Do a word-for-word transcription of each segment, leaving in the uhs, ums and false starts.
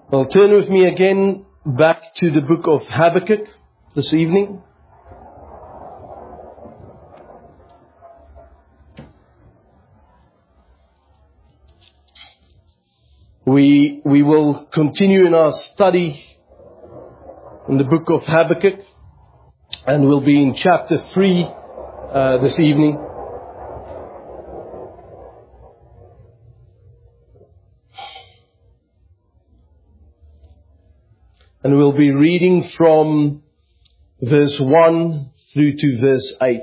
Well, turn with me again back to the book of Habakkuk this evening. We, we will continue in our study in the book of Habakkuk, and we'll be in chapter three uh, this evening. And we'll be reading from verse one through to verse eight.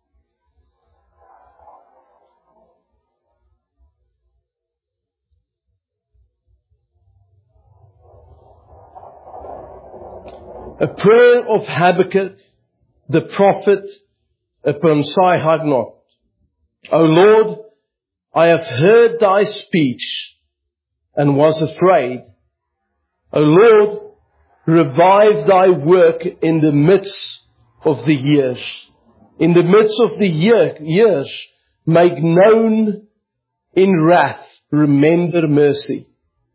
A prayer of Habakkuk, the prophet, upon Shai-Hagnot. O Lord, I have heard thy speech and was afraid. O Lord, revive thy work in the midst of the years. In the midst of the year, years, make known in wrath, remember mercy.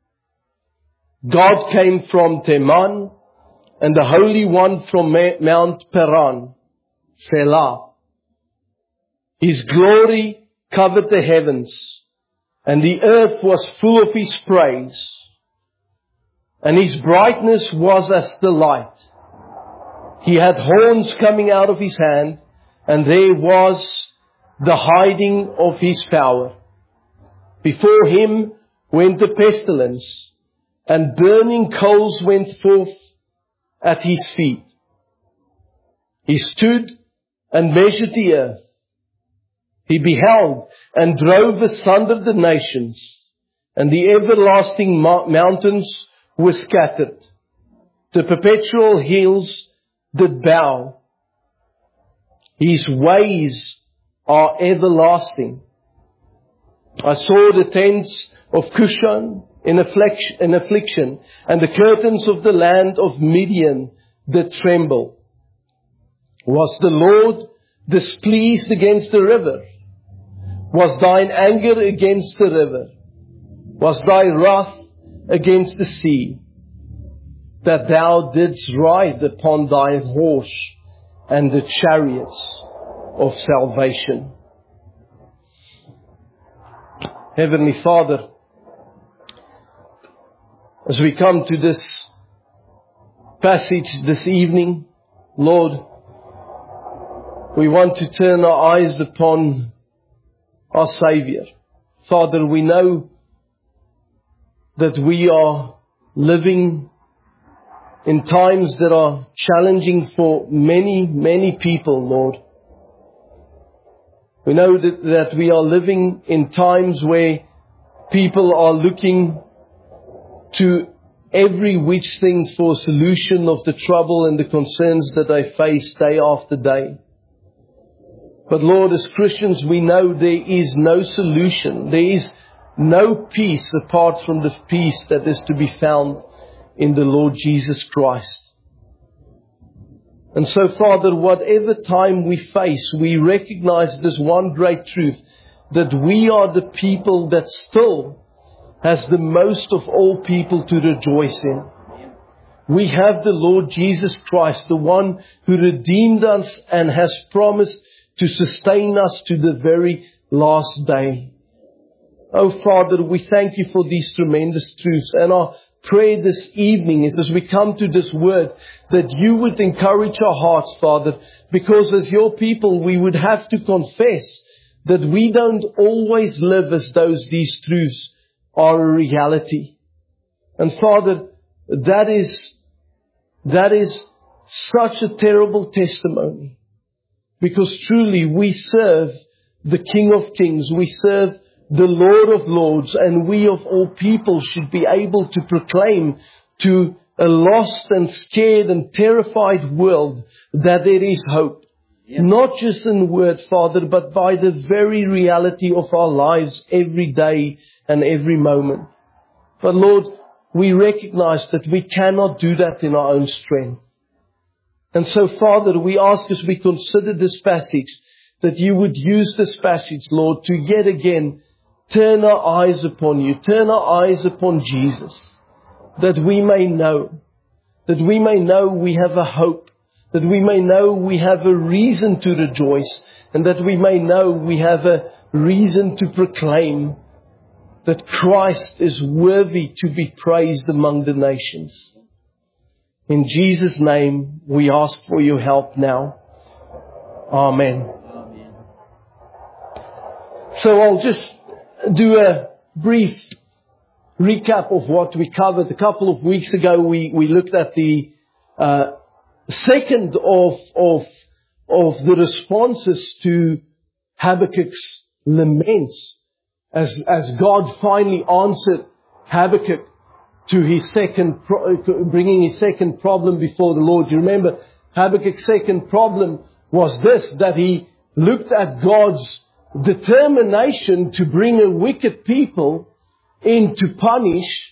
God came from Teman, and the Holy One from Mount Paran, Selah. His glory covered the heavens, and the earth was full of His praise. And His brightness was as the light. He had horns coming out of His hand, and there was the hiding of His power. Before Him went the pestilence, and burning coals went forth at His feet. He stood and measured the earth. He beheld and drove asunder the nations, and the everlasting mountains were scattered. The perpetual hills did bow. His ways are everlasting. I saw the tents of Cushan in affliction, and the curtains of the land of Midian did tremble. Was the Lord displeased against the river? Was thine anger against the river? Was thy wrath against the sea, that thou didst ride upon thine horse and the chariots of salvation? Heavenly Father, as we come to this passage this evening, Lord, we want to turn our eyes upon our Savior. Father, we know that we are living in times that are challenging for many, many people, Lord. We know that, that we are living in times where people are looking to every which things for a solution of the trouble and the concerns that they face day after day. But Lord, as Christians, we know there is no solution. There is no peace apart from the peace that is to be found in the Lord Jesus Christ. And so, Father, whatever time we face, we recognize this one great truth, that we are the people that still has the most of all people to rejoice in. We have the Lord Jesus Christ, the one who redeemed us and has promised to sustain us to the very last day. Oh, Father, we thank You for these tremendous truths. And our prayer this evening is, as we come to this word, that You would encourage our hearts, Father, because as Your people, we would have to confess that we don't always live as though these truths are a reality. And Father, that is, that is such a terrible testimony. Because truly we serve the King of Kings. We serve the Lord of Lords, and we of all people should be able to proclaim to a lost and scared and terrified world that there is hope. Yeah. Not just in word, Father, but by the very reality of our lives every day and every moment. But Lord, we recognize that we cannot do that in our own strength. And so, Father, we ask as we consider this passage that You would use this passage, Lord, to yet again turn our eyes upon You, turn our eyes upon Jesus. that we may know, that we may know we have a hope, that we may know we have a reason to rejoice, and that we may know we have a reason to proclaim that Christ is worthy to be praised among the nations. In Jesus' name, we ask for your help now. Amen. Amen. So I'll just do a brief recap of what we covered. A couple of weeks ago, we, we looked at the uh, second of, of, of the responses to Habakkuk's laments, as, as God finally answered Habakkuk to his second, pro- bringing his second problem before the Lord. You remember, Habakkuk's second problem was this, that he looked at God's determination to bring a wicked people in to punish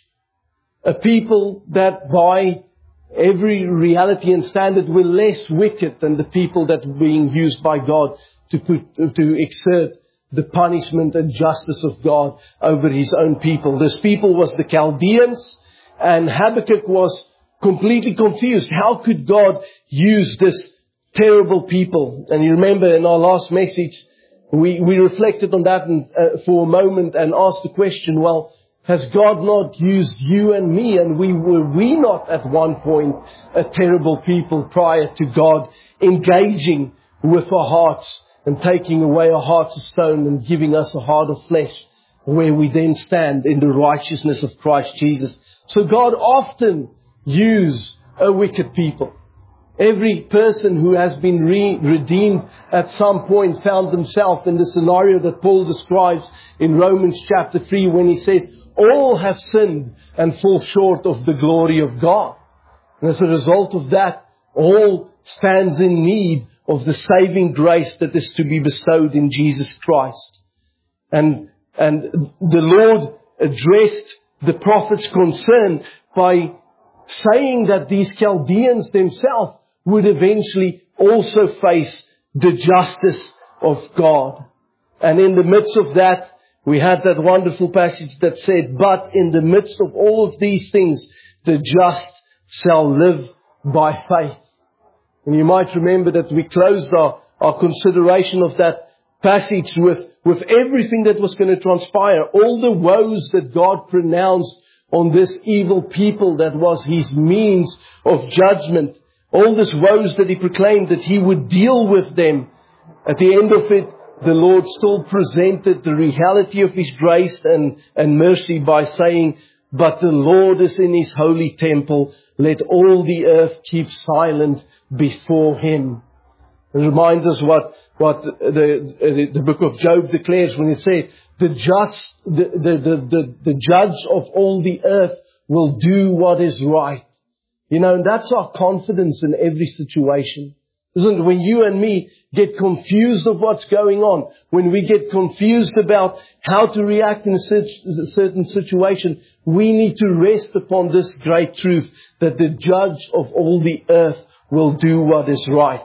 a people that by every reality and standard were less wicked than the people that were being used by God to put, to exert the punishment and justice of God over His own people. This people was the Chaldeans, and Habakkuk was completely confused. How could God use this terrible people? And you remember in our last message, we, we reflected on that and, uh, for a moment and asked the question, well, has God not used you and me? And we were we not at one point a terrible people prior to God engaging with our hearts and taking away our hearts of stone and giving us a heart of flesh, where we then stand in the righteousness of Christ Jesus. So God often uses a wicked people. Every person who has been re- redeemed at some point found themselves in the scenario that Paul describes in Romans chapter three, when he says, all have sinned and fall short of the glory of God. And as a result of that, all stands in need of the saving grace that is to be bestowed in Jesus Christ. And, and the Lord addressed the prophet's concern by saying that these Chaldeans themselves would eventually also face the justice of God. And in the midst of that, we had that wonderful passage that said, but in the midst of all of these things, the just shall live by faith. And you might remember that we closed our, our consideration of that passage with, with everything that was going to transpire. All the woes that God pronounced on this evil people that was His means of judgment. All this woes that He proclaimed that He would deal with them. At the end of it, the Lord still presented the reality of His grace and, and mercy by saying, but the Lord is in His holy temple. Let all the earth keep silent before Him. It reminds us what, what the, the, the book of Job declares when it says, the just, the, the, the, the, the judge of all the earth will do what is right. You know, and that's our confidence in every situation. Isn't it? When you and me get confused of what's going on, when we get confused about how to react in a certain situation, we need to rest upon this great truth that the judge of all the earth will do what is right.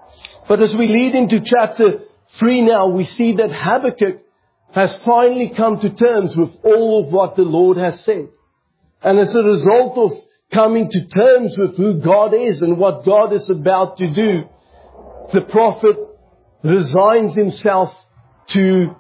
But as we lead into chapter three now, we see that Habakkuk has finally come to terms with all of what the Lord has said. And as a result of coming to terms with who God is and what God is about to do, the prophet resigns himself to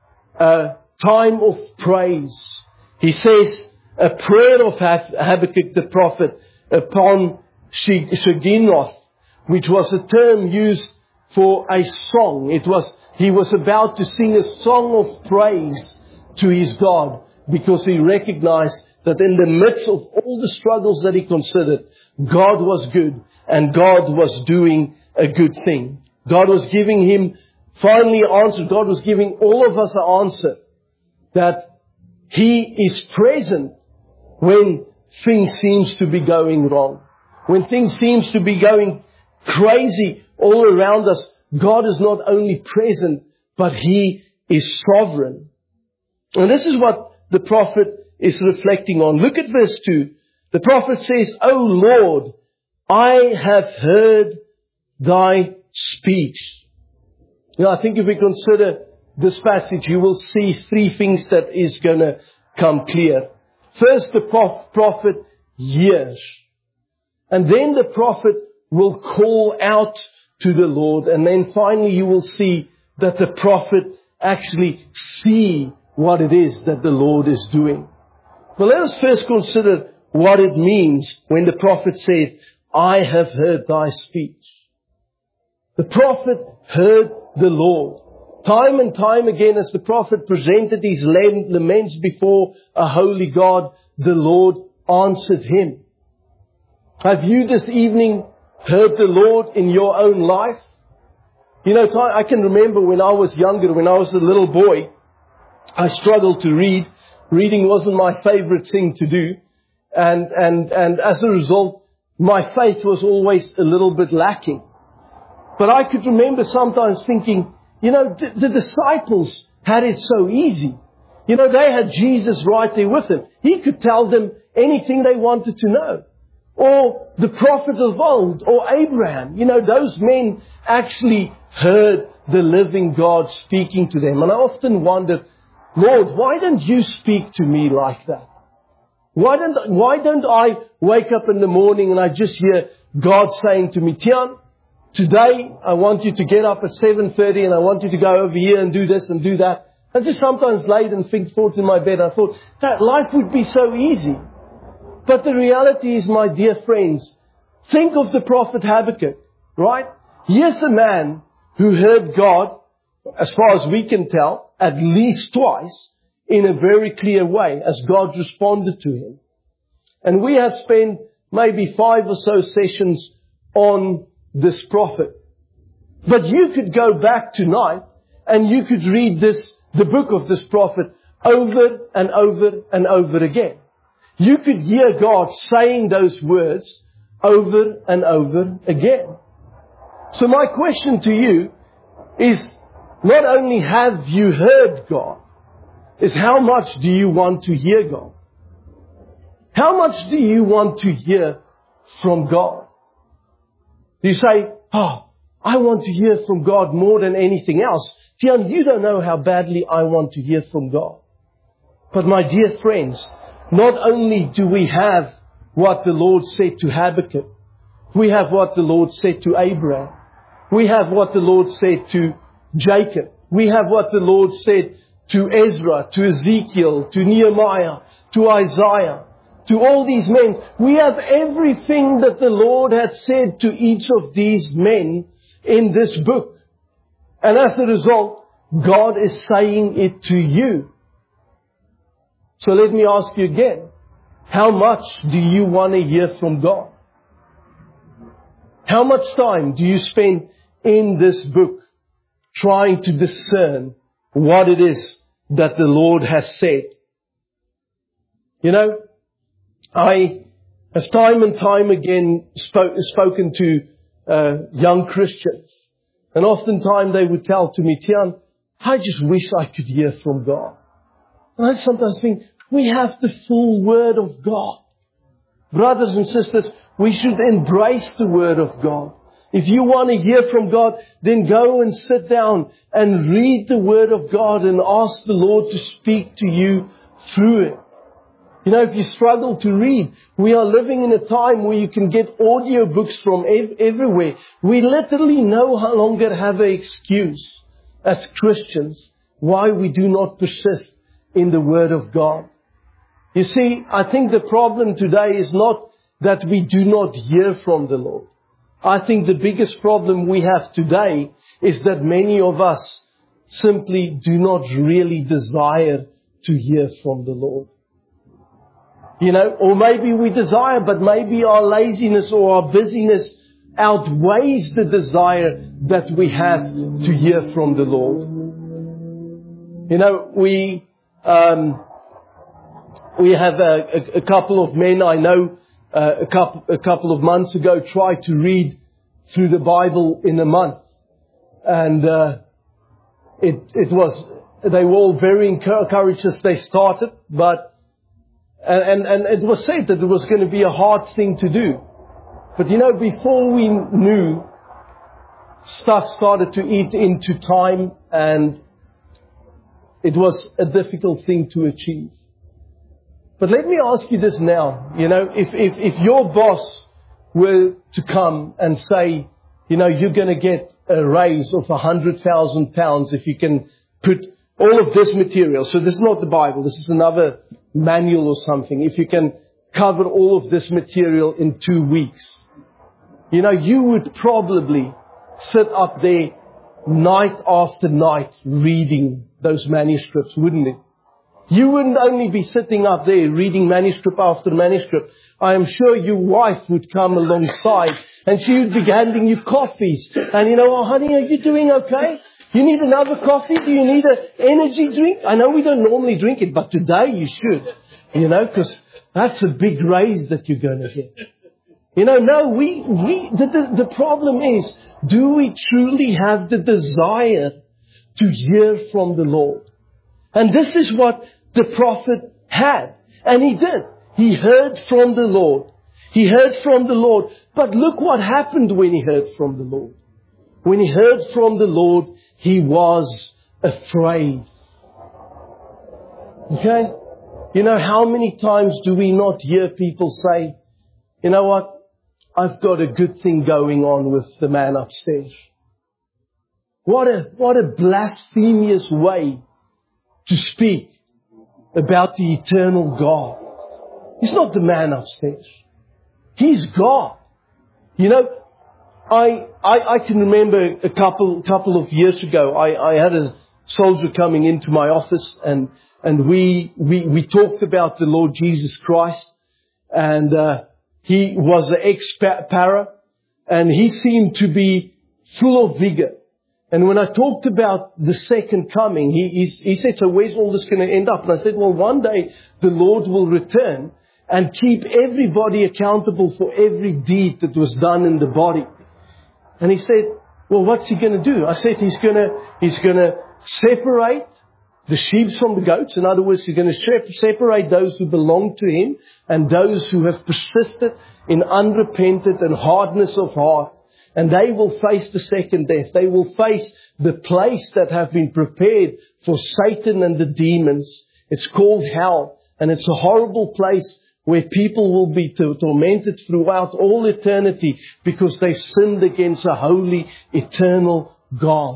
a time of praise. He says a prayer of Habakkuk the prophet upon Shigionoth, which was a term used for a song. It was, he was about to sing a song of praise to his God, because he recognized that in the midst of all the struggles that he considered, God was good and God was doing a good thing. God was giving him finally an answer. God was giving all of us an answer that He is present when things seems to be going wrong. When things seems to be going crazy all around us, God is not only present, but He is sovereign. And this is what the prophet is reflecting on. Look at verse two. The prophet says, O Lord, I have heard Thy speech. You know, I think if we consider this passage, you will see three things that is going to come clear. First, the prophet years. And then the prophet will call out to the Lord, and then finally you will see that the prophet actually see what it is that the Lord is doing. Well, let us first consider what it means when the prophet says, I have heard thy speech. The prophet heard the Lord. Time and time again, as the prophet presented his laments before a holy God, the Lord answered him. Have you this evening heard the Lord in your own life? You know, I can remember when I was younger, when I was a little boy, I struggled to read. Reading wasn't my favorite thing to do. And, and, and as a result, my faith was always a little bit lacking. But I could remember sometimes thinking, you know, the, the disciples had it so easy. You know, they had Jesus right there with them. He could tell them anything they wanted to know. Or the prophets of old, or Abraham. You know, those men actually heard the living God speaking to them. And I often wondered, Lord, why don't you speak to me like that? Why don't, why don't I wake up in the morning and I just hear God saying to me, Tian, today I want you to get up at seven thirty and I want you to go over here and do this and do that. I just sometimes laid and think thoughts in my bed. I thought that life would be so easy. But the reality is, my dear friends, think of the prophet Habakkuk, right? Here's a man who heard God, as far as we can tell, at least twice, in a very clear way, as God responded to him. And we have spent maybe five or so sessions on this prophet. But you could go back tonight and you could read this, the book of this prophet, over and over and over again. You could hear God saying those words over and over again. So my question to you is, not only have you heard God, is how much do you want to hear God? How much do you want to hear from God? You say, oh, I want to hear from God more than anything else. Tian, you don't know how badly I want to hear from God. But my dear friends, not only do we have what the Lord said to Habakkuk, we have what the Lord said to Abraham. We have what the Lord said to Jacob. We have what the Lord said to Ezra, to Ezekiel, to Nehemiah, to Isaiah, to all these men. We have everything that the Lord had said to each of these men in this book. And as a result, God is saying it to you. So let me ask you again, how much do you want to hear from God? How much time do you spend in this book trying to discern what it is that the Lord has said? You know, I have time and time again spoke, spoken to uh, young Christians. And oftentimes they would tell to me, Tian, I just wish I could hear from God. And I sometimes think, we have the full Word of God. Brothers and sisters, we should embrace the Word of God. If you want to hear from God, then go and sit down and read the Word of God and ask the Lord to speak to you through it. You know, if you struggle to read, we are living in a time where you can get audio books from ev- everywhere. We literally no longer have an excuse as Christians why we do not persist in the Word of God. You see, I think the problem today is not that we do not hear from the Lord. I think the biggest problem we have today is that many of us simply do not really desire to hear from the Lord. You know, or maybe we desire, but maybe our laziness or our busyness outweighs the desire that we have to hear from the Lord. You know, we... Um, We have a, a, a couple of men I know uh, a, couple, a couple of months ago tried to read through the Bible in a month. And uh, it, it was, they were all very encouraged as they started. But, and, and it was said that it was going to be a hard thing to do. But you know, before we knew, stuff started to eat into time and it was a difficult thing to achieve. But let me ask you this now. You know, if, if, if your boss were to come and say, you know, you're going to get a raise of a hundred thousand pounds if you can put all of this material. So this is not the Bible. This is another manual or something. If you can cover all of this material in two weeks. You know, you would probably sit up there night after night reading those manuscripts, wouldn't it? You wouldn't only be sitting up there reading manuscript after manuscript. I am sure your wife would come alongside and she would be handing you coffees. And you know, oh honey, are you doing okay? You need another coffee? Do you need an energy drink? I know we don't normally drink it, but today you should. You know, because that's a big raise that you're going to get. You know, no, we, we, the, the, the problem is, do we truly have the desire to hear from the Lord? And this is what the prophet had. And he did. He heard from the Lord. He heard from the Lord. But look what happened when he heard from the Lord. When he heard from the Lord, he was afraid. Okay? You know, how many times do we not hear people say, you know what? I've got a good thing going on with the man upstairs. What a, what a blasphemous way to speak about the eternal God. He's not the man upstairs. He's God. You know, I, I, I can remember a couple, couple of years ago, I, I had a soldier coming into my office and, and we, we, we talked about the Lord Jesus Christ and, uh, he was an ex-para and he seemed to be full of vigor. And when I talked about the second coming, he, he, he said, so where's all this going to end up? And I said, well, one day the Lord will return and keep everybody accountable for every deed that was done in the body. And he said, well, what's he going to do? I said, he's going to, he's going to separate the sheep from the goats. In other words, he's going to separate those who belong to him and those who have persisted in unrepentant and hardness of heart. And they will face the second death. They will face the place that have been prepared for Satan and the demons. It's called hell. And it's a horrible place where people will be tormented throughout all eternity because they've sinned against a holy, eternal God.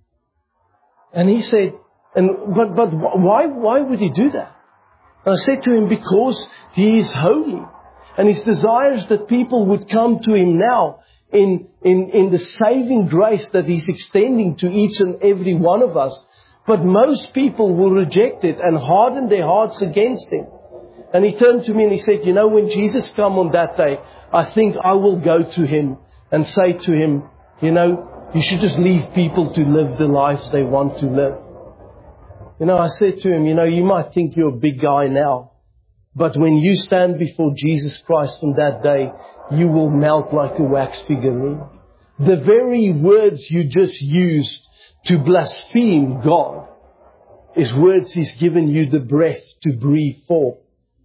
And he said, and but but why why would he do that? And I said to him, because he is holy. And he desires that people would come to him now in, in, in the saving grace that he's extending to each and every one of us. But most people will reject it and harden their hearts against him. And he turned to me and he said, you know, when Jesus comes on that day, I think I will go to him and say to him, you know, you should just leave people to live the lives they want to live. You know, I said to him, you know, you might think you're a big guy now, but when you stand before Jesus Christ on that day, you will melt like a wax figurine. The very words you just used to blaspheme God is words He's given you the breath to breathe for.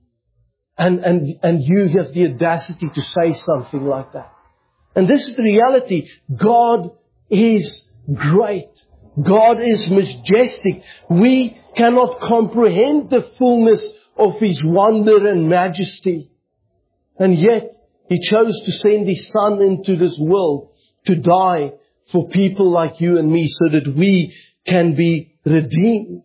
And, and, and you have the audacity to say something like that. And this is the reality. God is great. God is majestic. We cannot comprehend the fullness of His wonder and majesty. And yet, He chose to send His Son into this world to die for people like you and me so that we can be redeemed.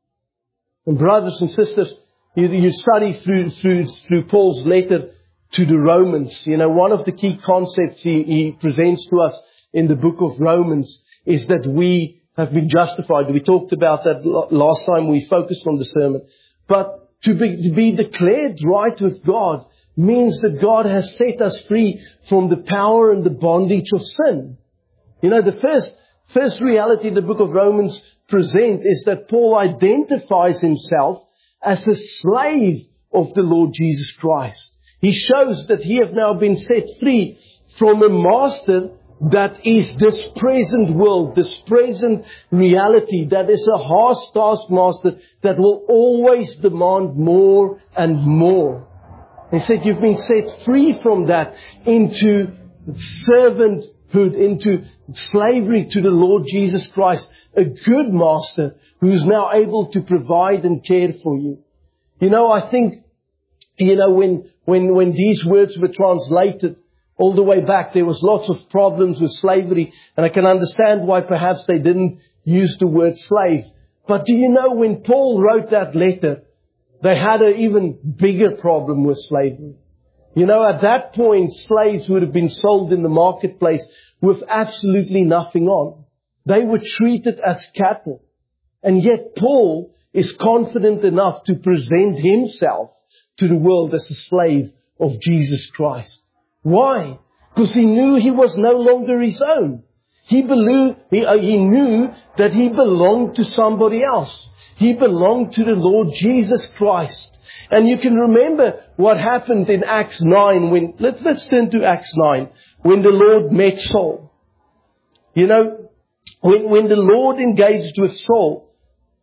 And brothers and sisters, you, you study through, through, through Paul's letter to the Romans. You know, one of the key concepts he, he presents to us in the book of Romans is that we have been justified. We talked about that last time we focused on the sermon. But to be, to be declared right with God means that God has set us free from the power and the bondage of sin. You know, the first, first reality the book of Romans presents is that Paul identifies himself as a slave of the Lord Jesus Christ. He shows that he has now been set free from a master that is this present world, this present reality, that is a harsh taskmaster that will always demand more and more. He said you've been set free from that into servanthood, into slavery to the Lord Jesus Christ, a good master who is now able to provide and care for you. You know, I think You know, when, when, when these words were translated all the way back, there was lots of problems with slavery. And I can understand why perhaps they didn't use the word slave. But do you know, when Paul wrote that letter, they had an even bigger problem with slavery. You know, at that point, slaves would have been sold in the marketplace with absolutely nothing on. They were treated as cattle. And yet Paul is confident enough to present himself to the world as a slave of Jesus Christ. Why? Because he knew he was no longer his own. He, believed, he, uh, he knew that he belonged to somebody else. He belonged to the Lord Jesus Christ. And you can remember what happened in Acts nine. When, let's, let's turn to Acts nine. When the Lord met Saul. You know, when, when the Lord engaged with Saul,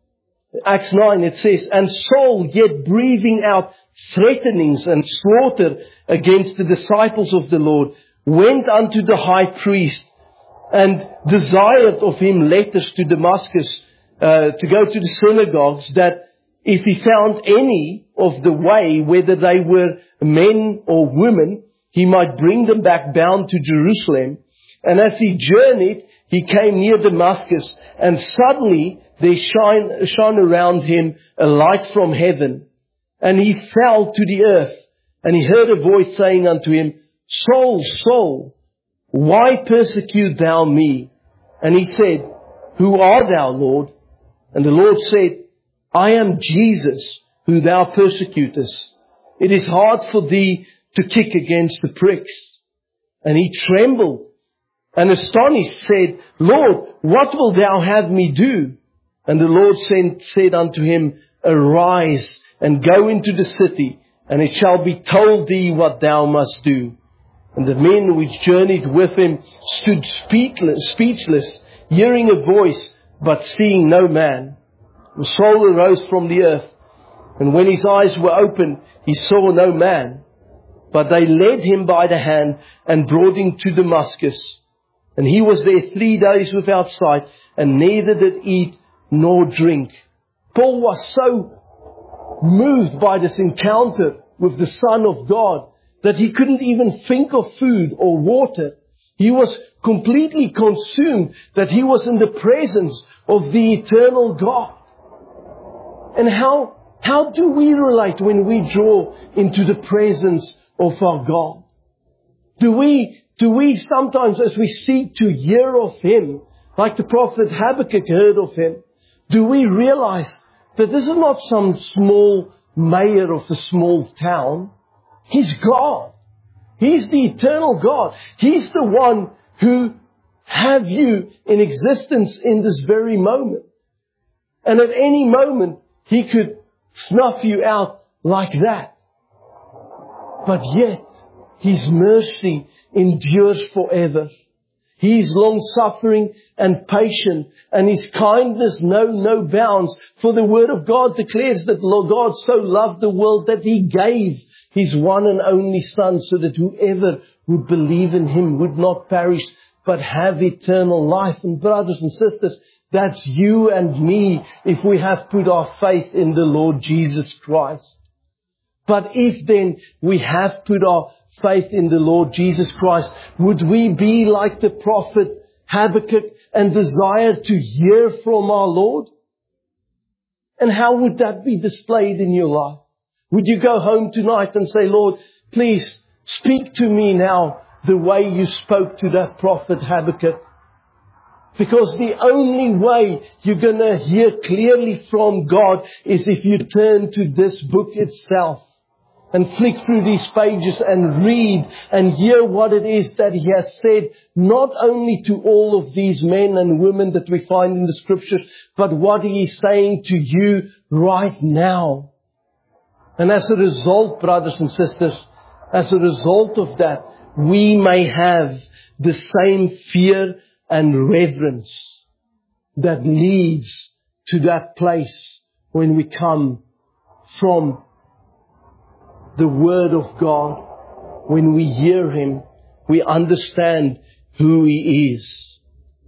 Acts nine, it says, and Saul, yet breathing out threatenings and slaughter against the disciples of the Lord, went unto the high priest and desired of him letters to Damascus, uh, to go to the synagogues, that if he found any of the way, whether they were men or women, he might bring them back bound to Jerusalem. And as he journeyed, he came near Damascus, and suddenly there shine, shone around him a light from heaven. And he fell to the earth, and he heard a voice saying unto him, Saul, Saul, why persecute thou me? And he said, Who art thou, Lord? And the Lord said, I am Jesus, who thou persecutest. It is hard for thee to kick against the pricks. And he trembled and astonished said, Lord, what wilt thou have me do? And the Lord said, said unto him, Arise and go into the city, and it shall be told thee what thou must do. And the men which journeyed with him stood speechless, speechless, hearing a voice, but seeing no man. And Saul arose from the earth, and when his eyes were opened, he saw no man. But they led him by the hand and brought him to Damascus. And he was there three days without sight, and neither did eat nor drink. Paul was so moved by this encounter with the Son of God that he couldn't even think of food or water. He was completely consumed that he was in the presence of the eternal God. And how, how do we relate when we draw into the presence of our God? Do we, do we sometimes, as we seek to hear of Him, like the prophet Habakkuk heard of Him, do we realize that this is not some small mayor of a small town? He's God. He's the eternal God. He's the one who have you in existence in this very moment. And at any moment, He could snuff you out like that. But yet, His mercy endures forever. He is long-suffering and patient, and His kindness knows no bounds. For the Word of God declares that God so loved the world that He gave His one and only Son, so that whoever would believe in Him would not perish, but have eternal life. And brothers and sisters, that's you and me if we have put our faith in the Lord Jesus Christ. But if then we have put our faith in the Lord Jesus Christ, would we be like the prophet Habakkuk and desire to hear from our Lord? And how would that be displayed in your life? Would you go home tonight and say, Lord, please speak to me now the way you spoke to that prophet Habakkuk? Because the only way you're going to hear clearly from God is if you turn to this book itself and flick through these pages and read and hear what it is that He has said, not only to all of these men and women that we find in the Scriptures, but what He is saying to you right now. And as a result, brothers and sisters, as a result of that, we may have the same fear and reverence that leads to that place when we come from the Word of God. When we hear Him, we understand who He is.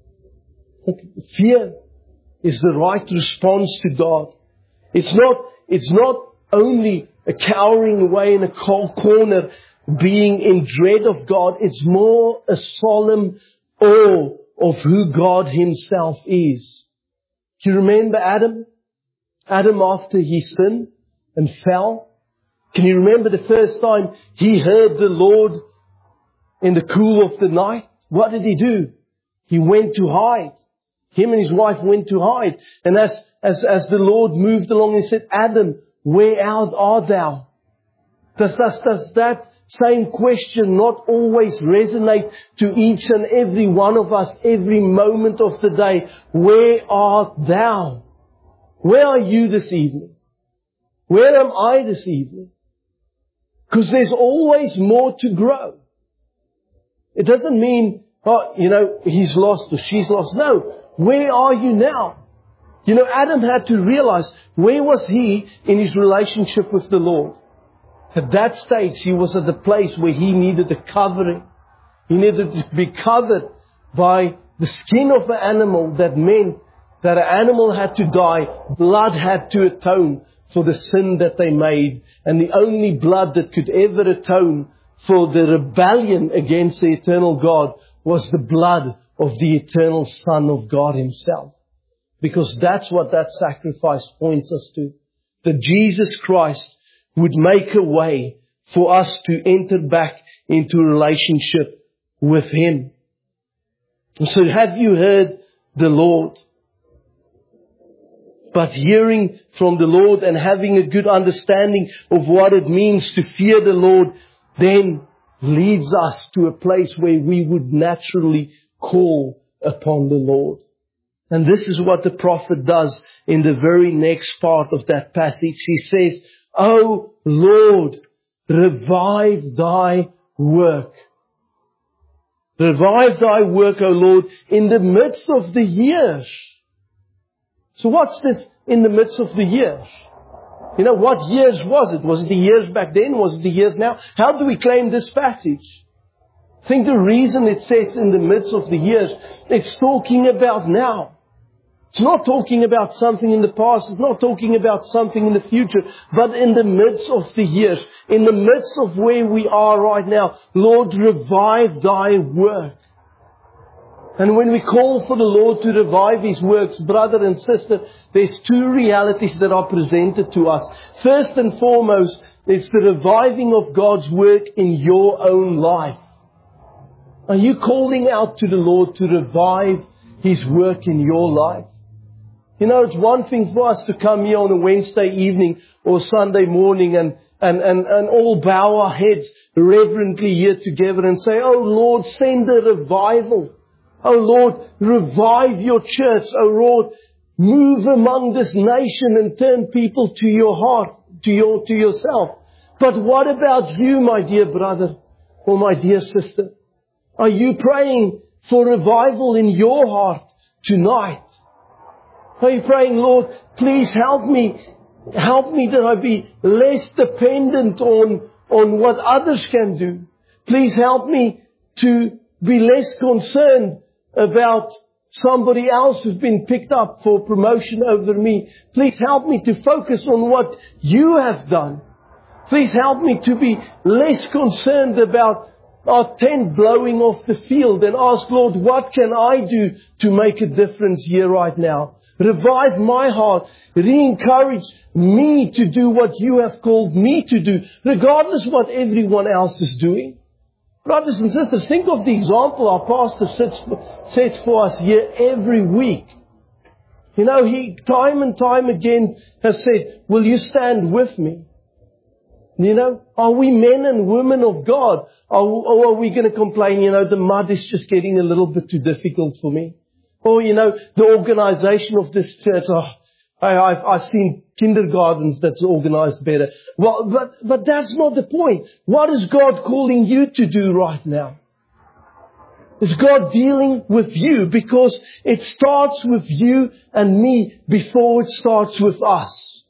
Fear is the right response to God. It's not, it's not only a cowering away in a cold corner, being in dread of God. It's more a solemn awe of who God Himself is. Do you remember Adam? Adam, after he sinned and fell, can you remember the first time he heard the Lord in the cool of the night? What did he do? He went to hide. Him and his wife went to hide. And as, as, as the Lord moved along, He said, Adam, where out art thou? Does, does, does that same question not always resonate to each and every one of us every moment of the day? Where art thou? Where are you this evening? Where am I this evening? Because there's always more to grow. It doesn't mean, oh, you know, he's lost or she's lost. No. Where are you now? You know, Adam had to realize, where was he in his relationship with the Lord? At that stage, he was at the place where he needed a covering. He needed to be covered by the skin of the animal. That meant that an animal had to die. Blood had to atone for the sin that they made. And the only blood that could ever atone for the rebellion against the eternal God was the blood of the eternal Son of God Himself. Because that's what that sacrifice points us to. That Jesus Christ would make a way for us to enter back into a relationship with Him. So have you heard the Lord? But hearing from the Lord and having a good understanding of what it means to fear the Lord then leads us to a place where we would naturally call upon the Lord. And this is what the prophet does in the very next part of that passage. He says, O Lord, revive Thy work. Revive Thy work, O Lord, in the midst of the years. So what's this in the midst of the years? You know, what years was it? Was it the years back then? Was it the years now? How do we claim this passage? I think the reason it says in the midst of the years, it's talking about now. It's not talking about something in the past. It's not talking about something in the future. But in the midst of the years, in the midst of where we are right now, Lord, revive Thy work. And when we call for the Lord to revive His works, brother and sister, there's two realities that are presented to us. First and foremost, it's the reviving of God's work in your own life. Are you calling out to the Lord to revive His work in your life? You know, it's one thing for us to come here on a Wednesday evening or Sunday morning and, and, and, and all bow our heads reverently here together and say, oh Lord, send a revival. Oh Lord, revive your church. Oh Lord, move among this nation and turn people to your heart, to your, to yourself. But what about you, my dear brother or my dear sister? Are you praying for revival in your heart tonight? Are you praying, Lord, please help me, help me that I be less dependent on, on what others can do. Please help me to be less concerned about somebody else who's been picked up for promotion over me. Please help me to focus on what you have done. Please help me to be less concerned about our tent blowing off the field and ask, Lord, what can I do to make a difference here right now? Revive my heart. Re-encourage me to do what you have called me to do, regardless of what everyone else is doing. Brothers and sisters, think of the example our pastor sets, sets for us here every week. You know, he time and time again has said, will you stand with me? You know, are we men and women of God? Or, or are we going to complain, you know, the mud is just getting a little bit too difficult for me? Or, you know, the organization of this church, oh, I, I've, I've seen kindergartens that's organized better. Well, but, but that's not the point. What is God calling you to do right now? Is God dealing with you? Because it starts with you and me before it starts with us.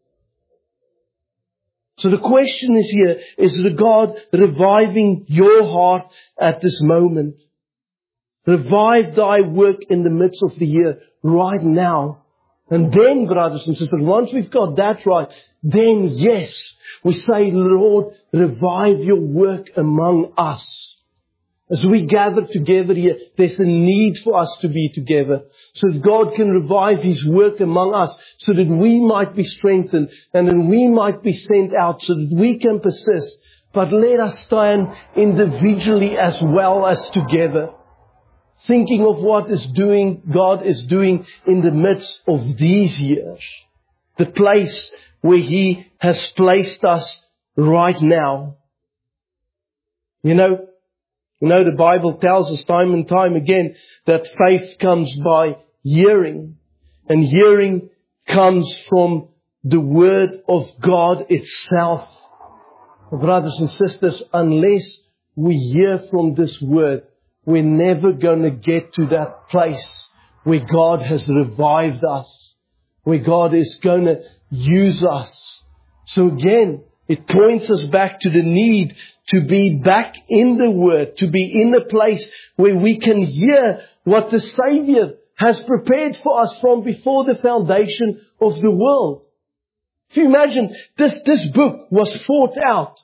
So the question is here, is God reviving your heart at this moment? Revive Thy work in the midst of the year right now. And then, brothers and sisters, once we've got that right, then yes, we say, Lord, revive your work among us. As we gather together here, there's a need for us to be together so that God can revive His work among us, so that we might be strengthened and that we might be sent out, so that we can persist. But let us stand individually as well as together, thinking of what is doing, God is doing in the midst of these years, the place where He has placed us right now. You know, You know, the Bible tells us time and time again that faith comes by hearing. And hearing comes from the Word of God itself. Brothers and sisters, unless we hear from this Word, we're never going to get to that place where God has revived us, where God is going to use us. So again, it points us back to the need to be back in the Word, to be in a place where we can hear what the Savior has prepared for us from before the foundation of the world. If you imagine, this, this book was thought out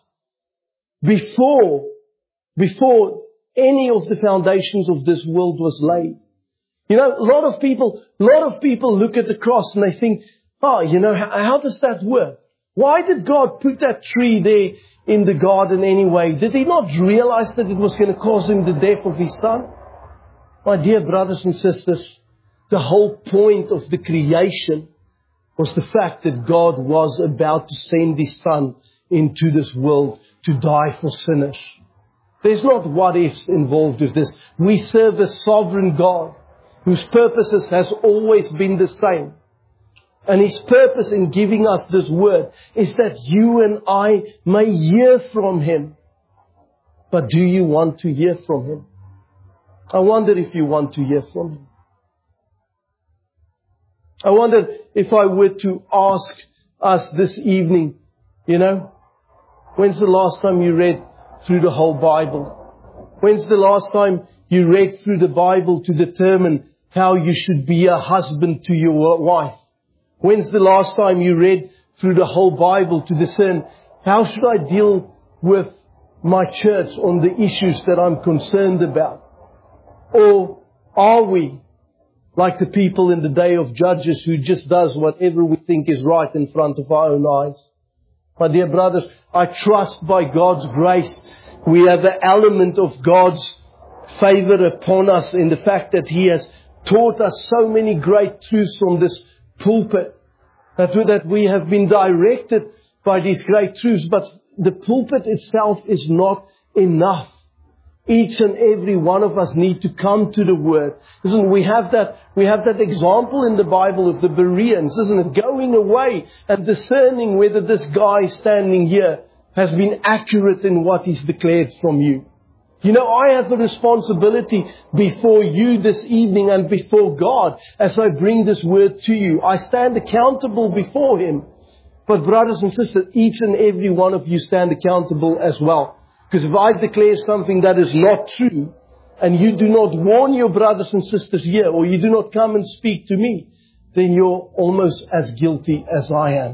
before, before any of the foundations of this world was laid. You know, a lot of people, a lot of people look at the cross and they think, oh, you know, how, how does that work? Why did God put that tree there in the garden anyway? Did He not realize that it was going to cause Him the death of His Son? My dear brothers and sisters, the whole point of the creation was the fact that God was about to send His Son into this world to die for sinners. There's not what ifs involved with this. We serve a sovereign God whose purposes has always been the same. And His purpose in giving us this word is that you and I may hear from Him. But do you want to hear from Him? I wonder if you want to hear from Him. I wonder if I were to ask us this evening, you know, when's the last time you read through the whole Bible? When's the last time you read through the Bible to determine how you should be a husband to your wife? When's the last time you read through the whole Bible to discern how should I deal with my church on the issues that I'm concerned about? Or are we like the people in the day of Judges who just does whatever we think is right in front of our own eyes? My dear brothers, I trust by God's grace we have an element of God's favor upon us in the fact that He has taught us so many great truths from this pulpit, that, that we have been directed by these great truths. But the pulpit itself is not enough. Each and every one of us need to come to the Word. Listen, we have that, we have that example in the Bible of the Bereans, isn't it? Going away and discerning whether this guy standing here has been accurate in what he's declared from you. You know, I have a responsibility before you this evening and before God as I bring this word to you. I stand accountable before Him. But brothers and sisters, each and every one of you stand accountable as well. Because if I declare something that is not true, and you do not warn your brothers and sisters here, or you do not come and speak to me, then you're almost as guilty as I am.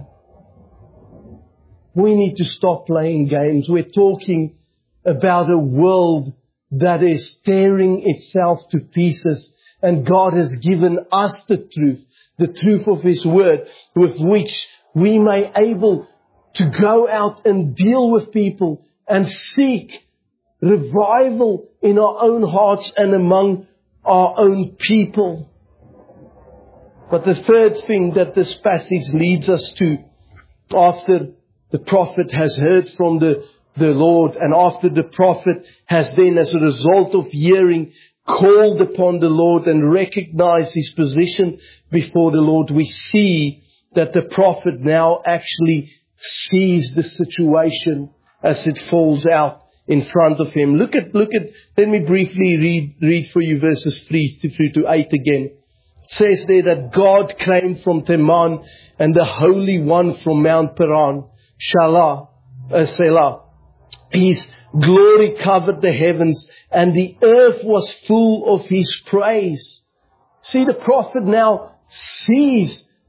We need to stop playing games. We're talking about a world that is tearing itself to pieces. And God has given us the truth, the truth of His Word, with which we may able to go out and deal with people and seek revival in our own hearts and among our own people. But the third thing that this passage leads us to, after the prophet has heard from the the Lord, and after the prophet has then, as a result of hearing, called upon the Lord and recognized his position before the Lord, we see that the prophet now actually sees the situation as it falls out in front of him. Look at, look at, let me briefly read, read for you verses three to three to eight again. It says there that God came from Teman and the Holy One from Mount Paran, Shalah, uh, Selah. His glory covered the heavens and the earth was full of His praise. See, the prophet now sees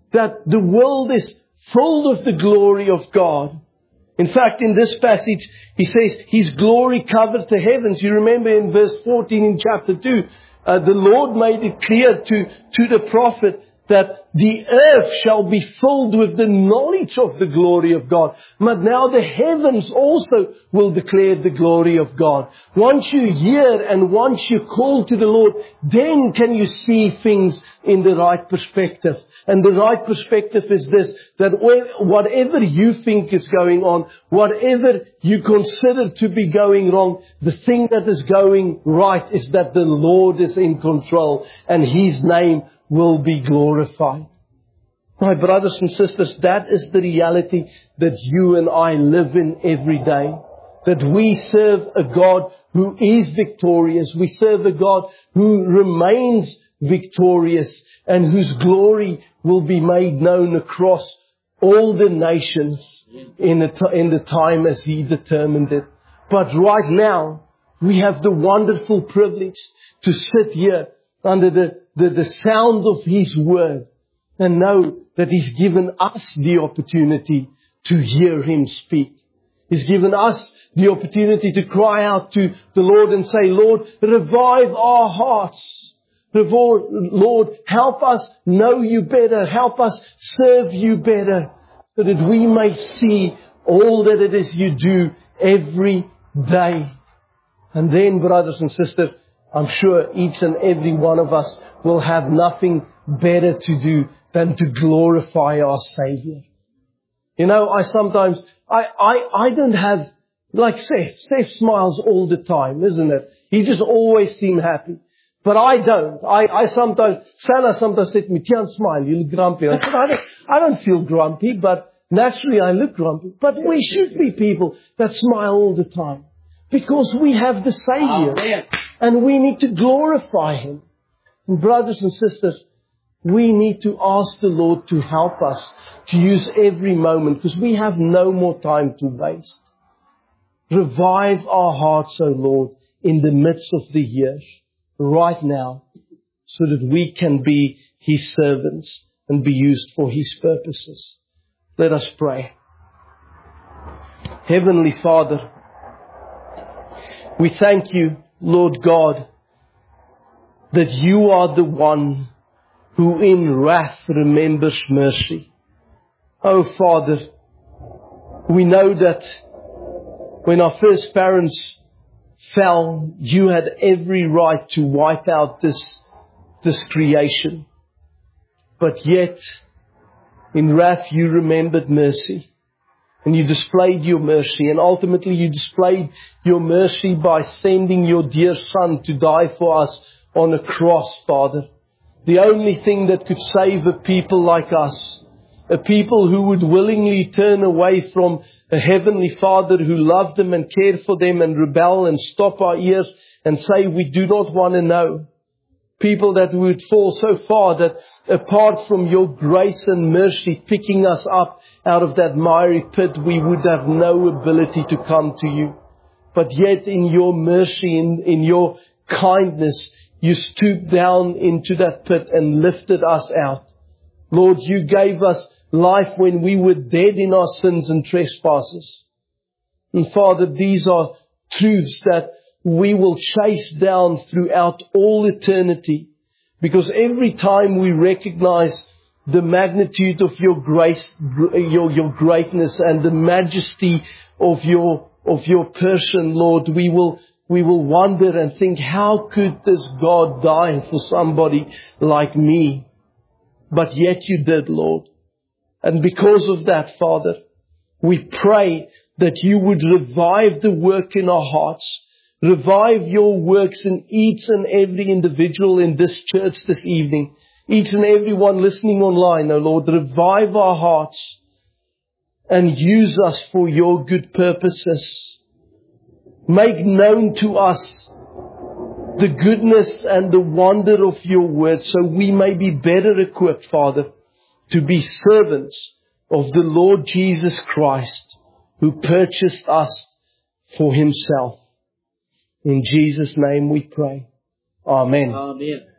that the world is full of the glory of God. In fact, in this passage, he says, His glory covered the heavens. You remember in verse fourteen in chapter two, uh, the Lord made it clear to, to the prophet that the earth shall be filled with the knowledge of the glory of God. But now the heavens also will declare the glory of God. Once you hear and once you call to the Lord, then can you see things in the right perspective. And the right perspective is this, that whatever you think is going on, whatever you consider to be going wrong, the thing that is going right is that the Lord is in control and His name will be glorified. My brothers and sisters, that is the reality that you and I live in every day. That we serve a God who is victorious. We serve a God who remains victorious and whose glory will be made known across all the nations in the, t- in the time as He determined it. But right now, we have the wonderful privilege to sit here under the, the, the sound of His word and know that He's given us the opportunity to hear Him speak. He's given us the opportunity to cry out to the Lord and say, Lord, revive our hearts. Lord, help us know You better. Help us serve You better, so that we may see all that it is You do every day. And then, brothers and sisters, I'm sure each and every one of us will have nothing better to do than to glorify our Savior. You know, I sometimes, I, I, I don't have, like Seth. Seth smiles all the time, isn't it? He just always seems happy. But I don't. I, I sometimes, Sana sometimes said to me, Tian, smile, you look grumpy. I said, I don't, I don't feel grumpy, but naturally I look grumpy. But we should be people that smile all the time. Because we have the Savior. Amen. And we need to glorify Him. And brothers and sisters, we need to ask the Lord to help us to use every moment, because we have no more time to waste. Revive our hearts, O Lord, in the midst of the years, right now, so that we can be His servants and be used for His purposes. Let us pray. Heavenly Father, we thank You, Lord God, that You are the one who in wrath remembers mercy. Oh Father, we know that when our first parents fell, You had every right to wipe out this, this creation. But yet, in wrath You remembered mercy. And You displayed Your mercy. And ultimately You displayed Your mercy by sending Your dear Son to die for us on a cross, Father. The only thing that could save a people like us. A people who would willingly turn away from a Heavenly Father who loved them and cared for them, and rebel and stop our ears and say we do not want to know. People that would fall so far that apart from Your grace and mercy picking us up out of that miry pit, we would have no ability to come to You. But yet in Your mercy, in, in Your kindness, You stooped down into that pit and lifted us out. Lord, You gave us life when we were dead in our sins and trespasses. And Father, these are truths that we will chase down throughout all eternity. Because every time we recognize the magnitude of Your grace, your, your greatness and the majesty of Your, of Your person, Lord, we will, we will wonder and think, how could this God die for somebody like me? But yet You did, Lord. And because of that, Father, we pray that You would revive the work in our hearts. Revive Your works in each and every individual in this church this evening. Each and every one listening online, O Lord, revive our hearts and use us for Your good purposes. Make known to us the goodness and the wonder of Your word, so we may be better equipped, Father, to be servants of the Lord Jesus Christ, who purchased us for Himself. In Jesus' name we pray. Amen. Amen.